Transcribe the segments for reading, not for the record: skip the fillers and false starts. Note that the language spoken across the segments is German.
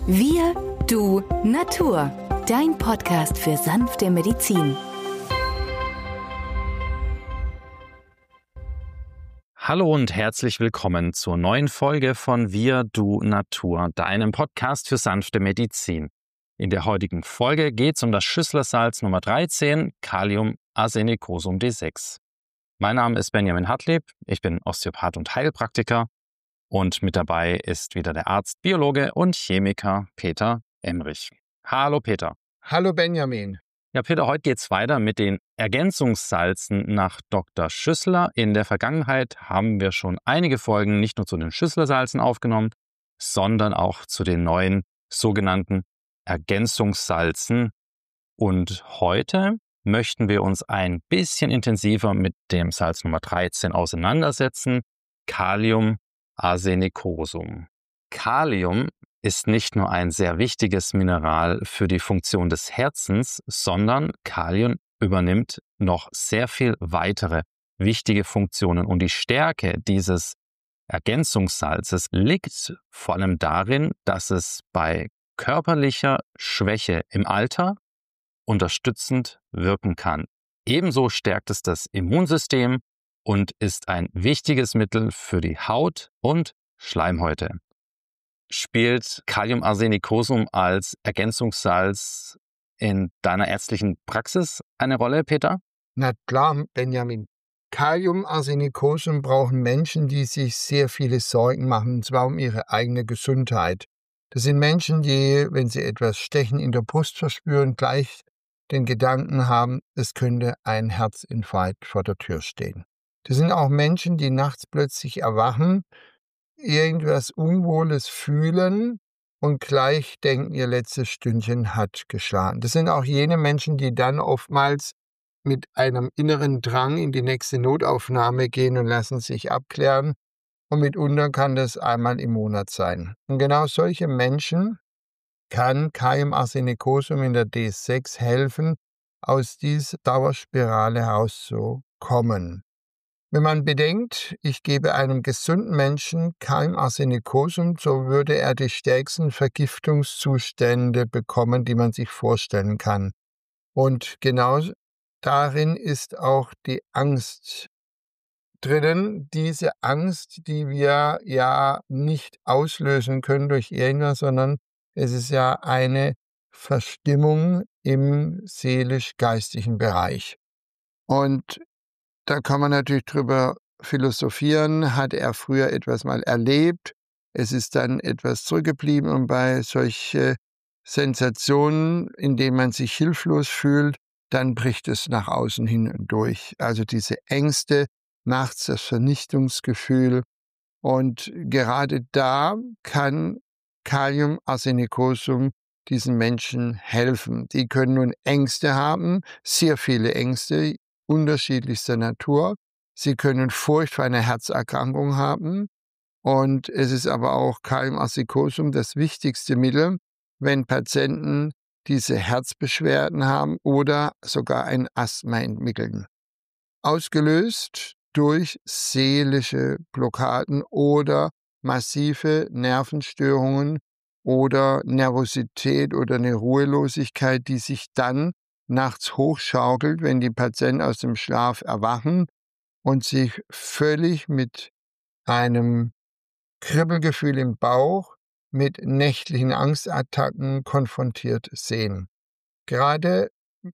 Wir, du, Natur. Dein Podcast für sanfte Medizin. Hallo und herzlich willkommen zur neuen Folge von Wir, du, Natur, deinem Podcast für sanfte Medizin. In der heutigen Folge geht es um das Schüsslersalz Nummer 13, Kaliumarsenicosum D6. Mein Name ist Benjamin Hartlieb, ich bin Osteopath und Heilpraktiker und mit dabei ist wieder der Arzt, Biologe und Chemiker Peter Emrich. Hallo Peter. Hallo Benjamin. Ja Peter, heute geht es weiter mit den Ergänzungssalzen nach Dr. Schüssler. In der Vergangenheit haben wir schon einige Folgen nicht nur zu den Schüsslersalzen aufgenommen, sondern auch zu den neuen sogenannten Ergänzungssalzen. Und heute möchten wir uns ein bisschen intensiver mit dem Salz Nummer 13 auseinandersetzen, Kaliumarsenicosum. Kalium ist nicht nur ein sehr wichtiges Mineral für die Funktion des Herzens, sondern Kalium übernimmt noch sehr viel weitere wichtige Funktionen. Und die Stärke dieses Ergänzungssalzes liegt vor allem darin, dass es bei körperlicher Schwäche im Alter unterstützend wirken kann. Ebenso stärkt es das Immunsystem und ist ein wichtiges Mittel für die Haut und Schleimhäute. Spielt Kaliumarsenicosum als Ergänzungssalz in deiner ärztlichen Praxis eine Rolle, Peter? Na klar, Benjamin. Kaliumarsenicosum brauchen Menschen, die sich sehr viele Sorgen machen, und zwar um ihre eigene Gesundheit. Das sind Menschen, die, wenn sie etwas Stechen in der Brust verspüren, gleich den Gedanken haben, es könnte ein Herzinfarkt vor der Tür stehen. Das sind auch Menschen, die nachts plötzlich erwachen, irgendwas Unwohles fühlen und gleich denken, ihr letztes Stündchen hat geschlagen. Das sind auch jene Menschen, die dann oftmals mit einem inneren Drang in die nächste Notaufnahme gehen und lassen sich abklären. Und mitunter kann das einmal im Monat sein. Und genau solche Menschen kann Kaliumarsenicosum in der D6 helfen, aus dieser Dauerspirale herauszukommen. Wenn man bedenkt, ich gebe einem gesunden Menschen Kaliumarsenicosum, so würde er die stärksten Vergiftungszustände bekommen, die man sich vorstellen kann. Und genau darin ist auch die Angst drinnen, diese Angst, die wir ja nicht auslösen können durch irgendwas, sondern es ist ja eine Verstimmung im seelisch-geistigen Bereich. Und da kann man natürlich drüber philosophieren, hat er früher etwas mal erlebt, es ist dann etwas zurückgeblieben und bei solchen Sensationen, in denen man sich hilflos fühlt, dann bricht es nach außen hin durch. Also diese Ängste, nachts das Vernichtungsgefühl und gerade da kann Kaliumarsenicosum diesen Menschen helfen. Die können nun Ängste haben, sehr viele Ängste, unterschiedlichster Natur. Sie können Furcht vor einer Herzerkrankung haben und es ist aber auch Kaliumarsenicosum das wichtigste Mittel, wenn Patienten diese Herzbeschwerden haben oder sogar ein Asthma entwickeln. Ausgelöst durch seelische Blockaden oder massive Nervenstörungen oder Nervosität oder eine Ruhelosigkeit, die sich dann nachts hochschaukelt, wenn die Patienten aus dem Schlaf erwachen und sich völlig mit einem Kribbelgefühl im Bauch, mit nächtlichen Angstattacken konfrontiert sehen. Gerade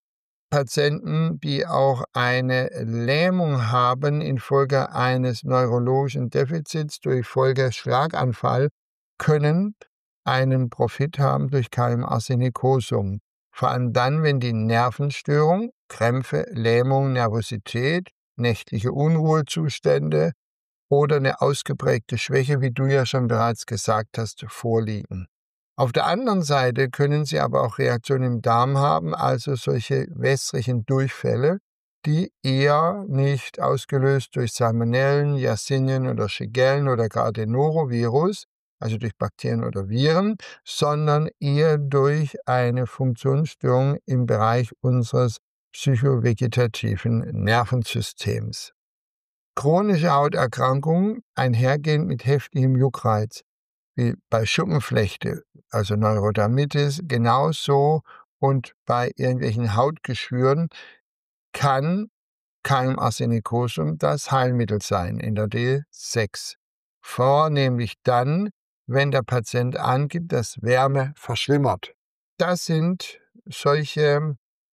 Patienten, die auch eine Lähmung haben infolge eines neurologischen Defizits durch Folge Schlaganfall, können einen Profit haben durch Kaliumarsenicosum. Vor allem dann, wenn die Nervenstörung, Krämpfe, Lähmung, Nervosität, nächtliche Unruhezustände oder eine ausgeprägte Schwäche, wie du ja schon bereits gesagt hast, vorliegen. Auf der anderen Seite können sie aber auch Reaktionen im Darm haben, also solche wässrigen Durchfälle, die eher nicht ausgelöst durch Salmonellen, Yersinien oder Shigellen oder gar den Norovirus, also durch Bakterien oder Viren, sondern eher durch eine Funktionsstörung im Bereich unseres psychovegetativen Nervensystems. Chronische Hauterkrankungen einhergehend mit heftigem Juckreiz, wie bei Schuppenflechte, also Neurodermitis, genauso und bei irgendwelchen Hautgeschwüren kann Calium arsenicosum das Heilmittel sein in der D6. Vornehmlich dann, wenn der Patient angibt, dass Wärme verschlimmert. Das sind solche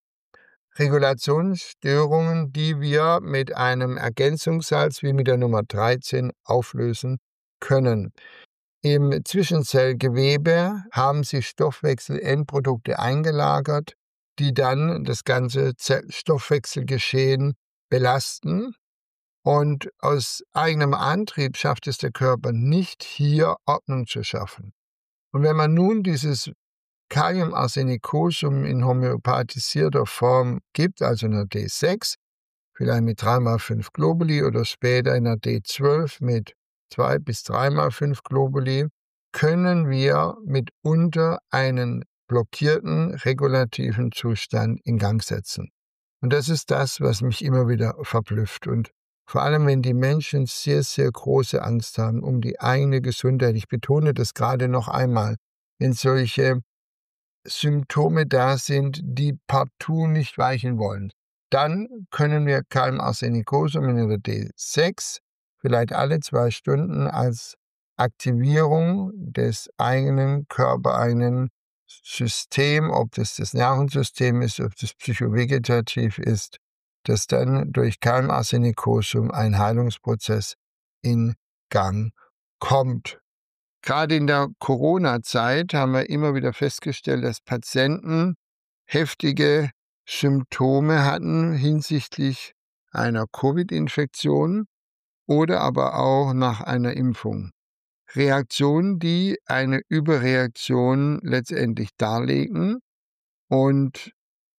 Regulationsstörungen, die wir mit einem Ergänzungssalz wie mit der Nummer 13 auflösen können. Im Zwischenzellgewebe haben sich Stoffwechselendprodukte eingelagert, die dann das ganze Stoffwechselgeschehen belasten. Und aus eigenem Antrieb schafft es der Körper nicht, hier Ordnung zu schaffen. Und wenn man nun dieses Calium arsenicosum in homöopathisierter Form gibt, also in der D6, vielleicht mit 3x5 Globuli oder später in der D12 mit 2 bis 3x5 Globuli, können wir mitunter einen blockierten regulativen Zustand in Gang setzen. Und das ist das, was mich immer wieder verblüfft. Und vor allem, wenn die Menschen sehr, sehr große Angst haben um die eigene Gesundheit, ich betone das gerade noch einmal, wenn solche Symptome da sind, die partout nicht weichen wollen, dann können wir Calium arsenicosum in der D6 vielleicht alle 2 Stunden als Aktivierung des eigenen körpereigenen Systems, ob das Nervensystem ist, ob das psychovegetativ ist, dass dann durch Calium arsenicosum ein Heilungsprozess in Gang kommt. Gerade in der Corona-Zeit haben wir immer wieder festgestellt, dass Patienten heftige Symptome hatten hinsichtlich einer Covid-Infektion oder aber auch nach einer Impfung. Reaktionen, die eine Überreaktion letztendlich darlegen, und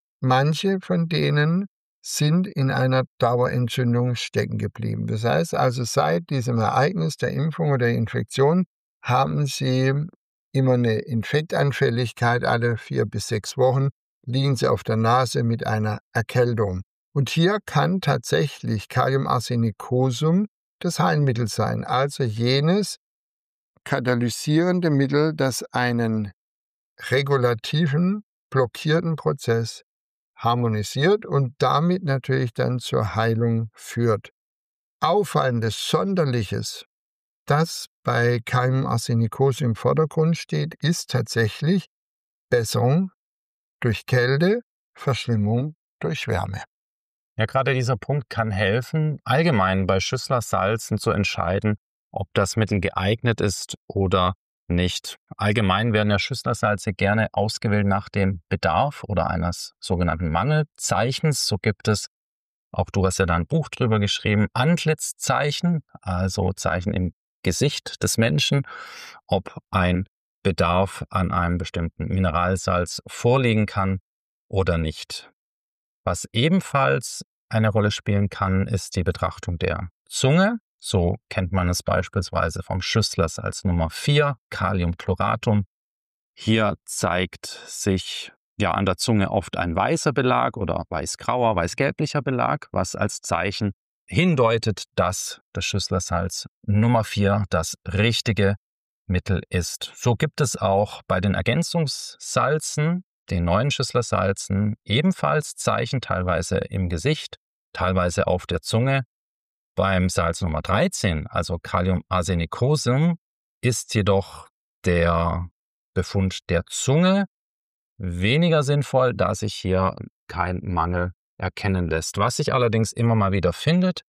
manche von denen sind in einer Dauerentzündung stecken geblieben. Das heißt also, seit diesem Ereignis der Impfung oder der Infektion haben sie immer eine Infektanfälligkeit, alle 4 bis 6 Wochen liegen sie auf der Nase mit einer Erkältung. Und hier kann tatsächlich Calium arsenicosum das Heilmittel sein, also jenes katalysierende Mittel, das einen regulativen, blockierten Prozess harmonisiert und damit natürlich dann zur Heilung führt. Auffallendes, Sonderliches, das bei Calium arsenicosum im Vordergrund steht, ist tatsächlich Besserung durch Kälte, Verschlimmung durch Wärme. Ja, gerade dieser Punkt kann helfen, allgemein bei Schüssler-Salzen zu entscheiden, ob das Mittel geeignet ist oder nicht. Allgemein werden ja Schüssler-Salze gerne ausgewählt nach dem Bedarf oder eines sogenannten Mangelzeichens. So gibt es, auch du hast ja da ein Buch drüber geschrieben, Antlitzzeichen, also Zeichen im Gesicht des Menschen, ob ein Bedarf an einem bestimmten Mineralsalz vorliegen kann oder nicht. Was ebenfalls eine Rolle spielen kann, ist die Betrachtung der Zunge. So kennt man es beispielsweise vom Schüssler-Salz Nummer 4, Kaliumchloratum. Hier zeigt sich ja an der Zunge oft ein weißer Belag oder weißgrauer, weißgelblicher Belag, was als Zeichen hindeutet, dass das Schüssler-Salz Nummer 4 das richtige Mittel ist. So gibt es auch bei den Ergänzungssalzen, den neuen Schüssler-Salzen, ebenfalls Zeichen, teilweise im Gesicht, teilweise auf der Zunge. Beim Salz Nummer 13, also Calium arsenicosum, ist jedoch der Befund der Zunge weniger sinnvoll, da sich hier kein Mangel erkennen lässt. Was sich allerdings immer mal wieder findet,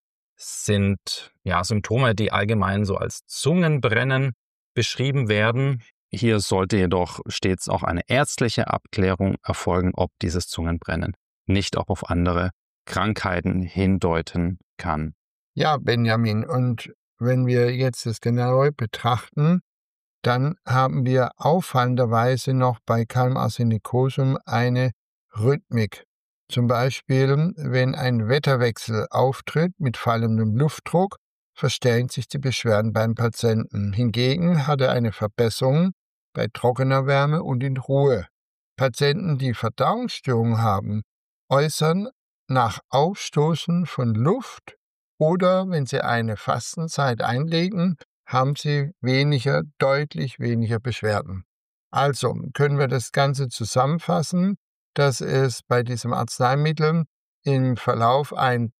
sind Symptome, die allgemein so als Zungenbrennen beschrieben werden. Hier sollte jedoch stets auch eine ärztliche Abklärung erfolgen, ob dieses Zungenbrennen nicht auch auf andere Krankheiten hindeuten kann. Ja, Benjamin, und wenn wir jetzt das genauer betrachten, dann haben wir auffallenderweise noch bei Calium arsenicosum eine Rhythmik. Zum Beispiel, wenn ein Wetterwechsel auftritt mit fallendem Luftdruck, verstärken sich die Beschwerden beim Patienten. Hingegen hat er eine Verbesserung bei trockener Wärme und in Ruhe. Patienten, die Verdauungsstörungen haben, äußern nach Aufstoßen von Luft oder wenn sie eine Fastenzeit einlegen, haben Sie deutlich weniger Beschwerden. Also können wir das Ganze zusammenfassen, dass es bei diesem Arzneimittel im Verlauf eine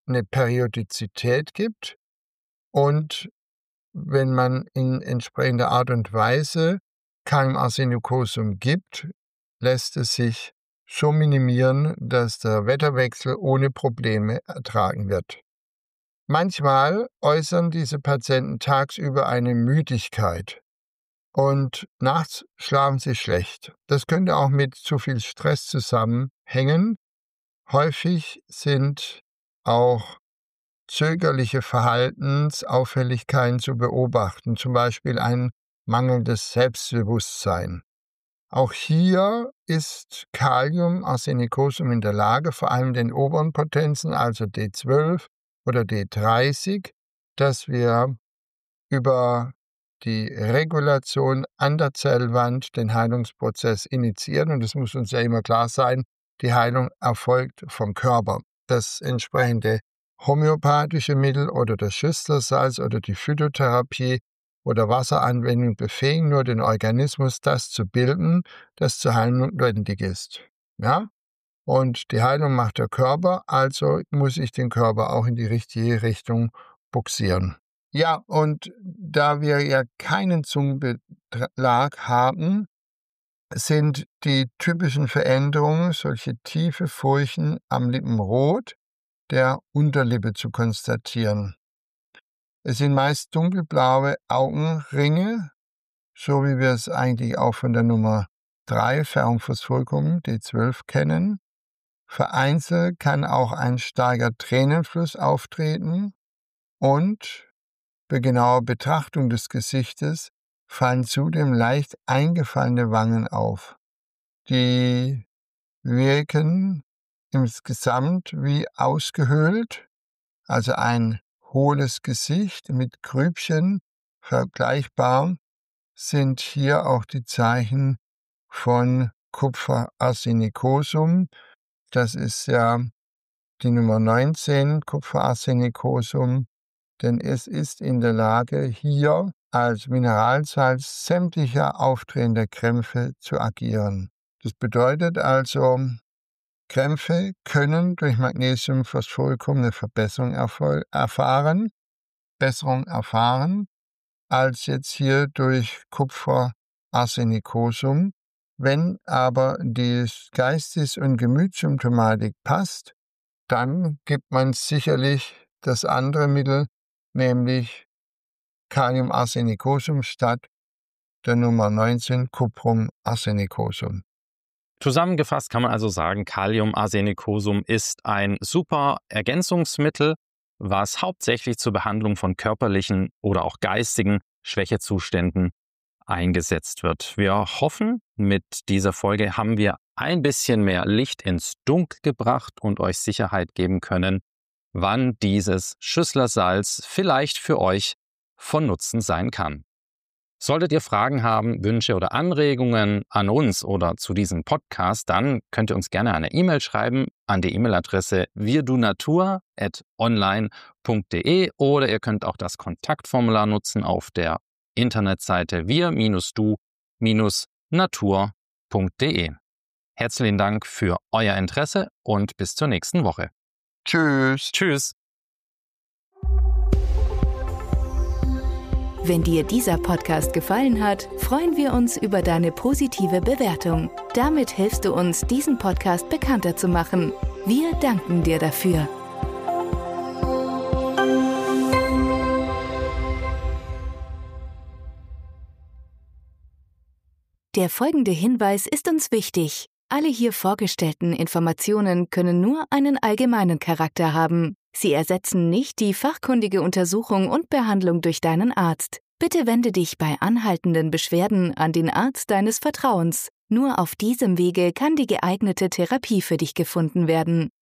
Periodizität gibt und wenn man in entsprechender Art und Weise Kaliumarsenikosum gibt, lässt es sich so minimieren, dass der Wetterwechsel ohne Probleme ertragen wird. Manchmal äußern diese Patienten tagsüber eine Müdigkeit und nachts schlafen sie schlecht. Das könnte auch mit zu viel Stress zusammenhängen. Häufig sind auch zögerliche Verhaltensauffälligkeiten zu beobachten, zum Beispiel ein mangelndes Selbstbewusstsein. Auch hier ist Kaliumarsenikosum in der Lage, vor allem den oberen Potenzen, also D12 oder D30, dass wir über die Regulation an der Zellwand den Heilungsprozess initiieren. Und es muss uns ja immer klar sein, die Heilung erfolgt vom Körper. Das entsprechende homöopathische Mittel oder das Schüsslersalz oder die Phytotherapie oder Wasseranwendung befähigen nur den Organismus, das zu bilden, das zur Heilung notwendig ist. Ja? Und die Heilung macht der Körper, also muss ich den Körper auch in die richtige Richtung buxieren. Ja, und da wir ja keinen Zungenbelag haben, sind die typischen Veränderungen solche tiefe Furchen am Lippenrot der Unterlippe zu konstatieren. Es sind meist dunkelblaue Augenringe, so wie wir es eigentlich auch von der Nummer 3 Ferrum-Phosphoricum D12 kennen. Vereinzelt kann auch ein starker Tränenfluss auftreten und bei genauer Betrachtung des Gesichtes fallen zudem leicht eingefallene Wangen auf. Die wirken insgesamt wie ausgehöhlt, also ein hohles Gesicht mit Grübchen. Vergleichbar sind hier auch die Zeichen von Kupferarsenikosum. Das ist ja die Nummer 19, Kupferarsenikosum, denn es ist in der Lage, hier als Mineralsalz sämtlicher auftretender Krämpfe zu agieren. Das bedeutet also, Krämpfe können durch Magnesium-Phosphoricum eine Besserung erfahren, als jetzt hier durch Kupferarsenikosum. Wenn aber die Geistes- und Gemütssymptomatik passt, dann gibt man sicherlich das andere Mittel, nämlich Kaliumarsenikosum statt der Nummer 19 Cuprum-Arsenikosum. Zusammengefasst kann man also sagen, Kaliumarsenikosum ist ein super Ergänzungsmittel, was hauptsächlich zur Behandlung von körperlichen oder auch geistigen Schwächezuständen eingesetzt wird. Wir hoffen, mit dieser Folge haben wir ein bisschen mehr Licht ins Dunkel gebracht und euch Sicherheit geben können, wann dieses Schüsslersalz vielleicht für euch von Nutzen sein kann. Solltet ihr Fragen haben, Wünsche oder Anregungen an uns oder zu diesem Podcast, dann könnt ihr uns gerne eine E-Mail schreiben an die E-Mail-Adresse wirdunatur@online.de oder ihr könnt auch das Kontaktformular nutzen auf der Internetseite wir-du-natur.de. Herzlichen Dank für euer Interesse und bis zur nächsten Woche. Tschüss. Tschüss. Wenn dir dieser Podcast gefallen hat, freuen wir uns über deine positive Bewertung. Damit hilfst du uns, diesen Podcast bekannter zu machen. Wir danken dir dafür. Der folgende Hinweis ist uns wichtig. Alle hier vorgestellten Informationen können nur einen allgemeinen Charakter haben. Sie ersetzen nicht die fachkundige Untersuchung und Behandlung durch deinen Arzt. Bitte wende dich bei anhaltenden Beschwerden an den Arzt deines Vertrauens. Nur auf diesem Wege kann die geeignete Therapie für dich gefunden werden.